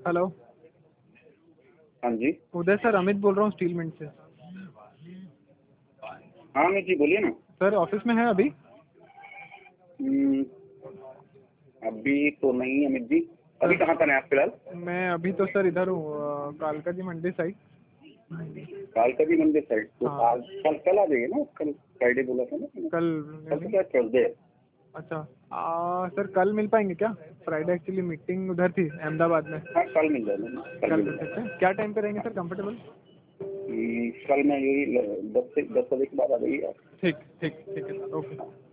Hello. हाँ जी। उदय sir, Amit बोल रहा हूँ स्टील मिंट से। हाँ अमित जी बोलिए ना। सर ऑफिस में है अभी? अभी तो नहीं अमित जी। अभी कहाँ पर हैं आप फिलहाल? मैं अभी तो सर इधर हूँ, कालका जी मंडी साइड। कालका जी मंदिर साइड तो हाँ। आज कल आ जाइए ना। कल फ्राइडे बोला था ना। कल कल तो क्या थर्सडे है। अच्छा। सर कल मिल पाएंगे क्या? फ्राइडे एक्चुअली मीटिंग उधर थी अहमदाबाद में। हाँ कल मिल जाएगा। कल कल मिल मिल जाएगा। सकते हैं? क्या टाइम पे रहेंगे सर कंफर्टेबल? कल मैं यही 10 बजे के बाद आ जाइए आप। ठीक ठीक ठीक है सर, ओके।